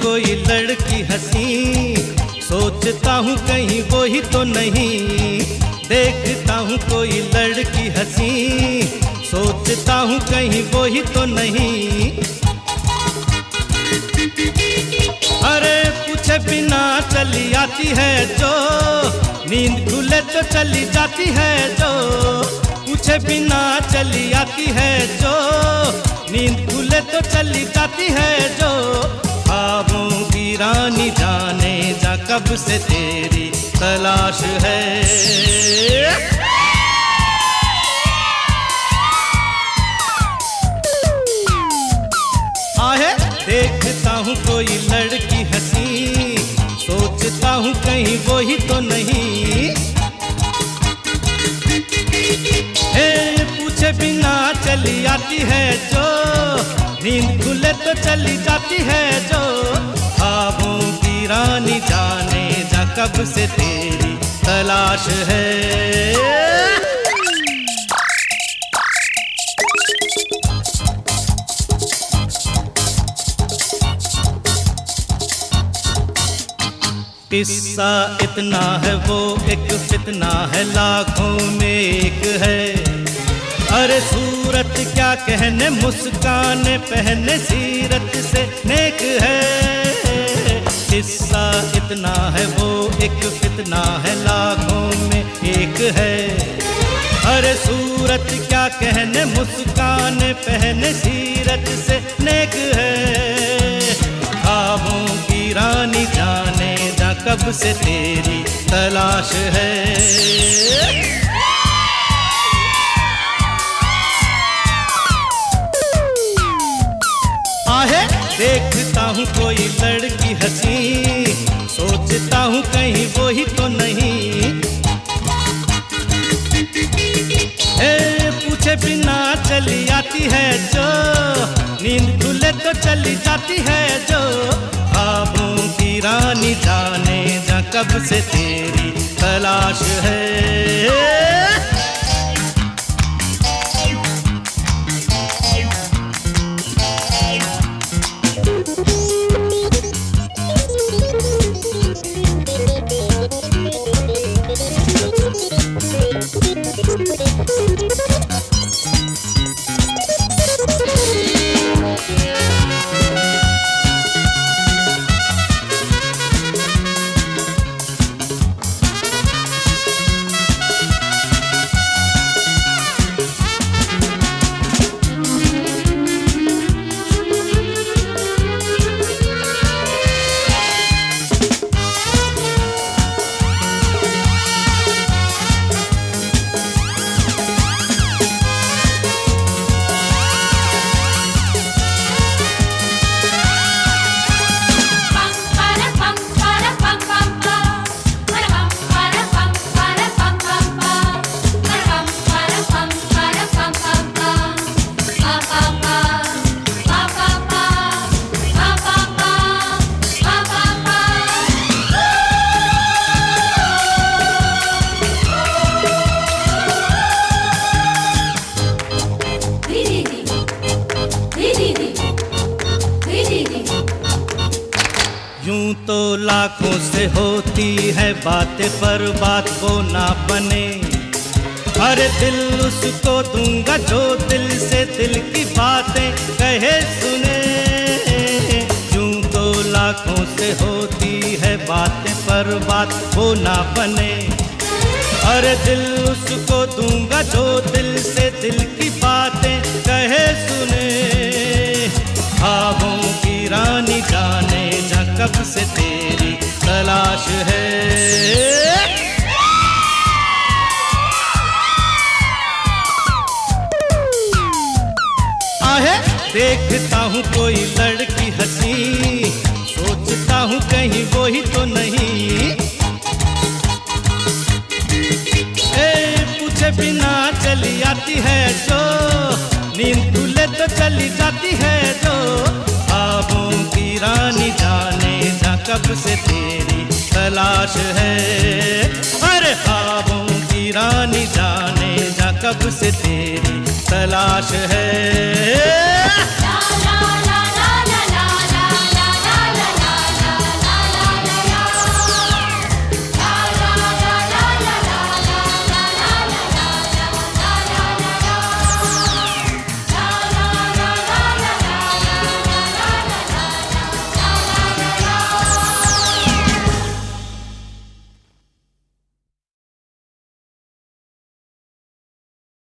कोई लड़की हंसी, सोचता हूँ कहीं वो ही तो नहीं। देखता हूँ कोई लड़की हंसी, सोचता हूँ कहीं वो ही तो नहीं। अरे पूछे बिना चली आती है जो, नींद खुले तो चली जाती है जो। पूछे बिना चली आती है जो, नींद खुले तो चली जाती है जो। ख्वाबों की रानी जाने जा कब से तेरी तलाश है। आहे देखता हूँ कोई लड़की हंसी, सोचता हूँ कहीं वो ही तो नहीं। पूछे बिना चली आती है जो, नींद खुले तो चली जाती है जो। ख्वाबों की रानी जाने जा कब से तेरी तलाश है। किस्सा इतना है वो एक फितना है, लाखों में एक है। अरे सूरत क्या कहने, मुस्काने पहने सीरत से नेक है। किस्सा इतना है वो एक फितना है, लाखों में एक है। अरे सूरत क्या कहने, मुस्काने पहने सीरत से नेक है। ख्वाबों की रानी जाने जा कब से तेरी तलाश है। आहे देखता हूँ कोई लड़की हंसी, सोचता हूँ कहीं वो ही तो नहीं। पूछे बिना चली आती है जो, नींद खुले तो चली जाती है जो। ख्वाबों की रानी जाने जा कब से तेरी तलाश है। यूं तो लाखों से होती है बातें, पर बात वो ना बने। अरे दिल उसको दूंगा जो दिल से दिल की बातें कहे सुने। यूं तो लाखों से होती है बातें, पर बात वो ना बने। अरे दिल उसको दूंगा जो दिल से दिल की बातें कहे सुने। ख्वाबों की रानी जाने जा कब से तेरी तलाश है। आहे देखता हूँ कोई लड़की हंसी, सोचता हूँ कहीं वो ही तो नहीं। पूछे बिना चली आती है जो, नींद खुले तो चली जाती है जो। ख्वाबों की रानी जाने जा कब से तेरी तलाश है। अरे ख्वाबों की रानी जाने जा कब से तेरी तलाश है।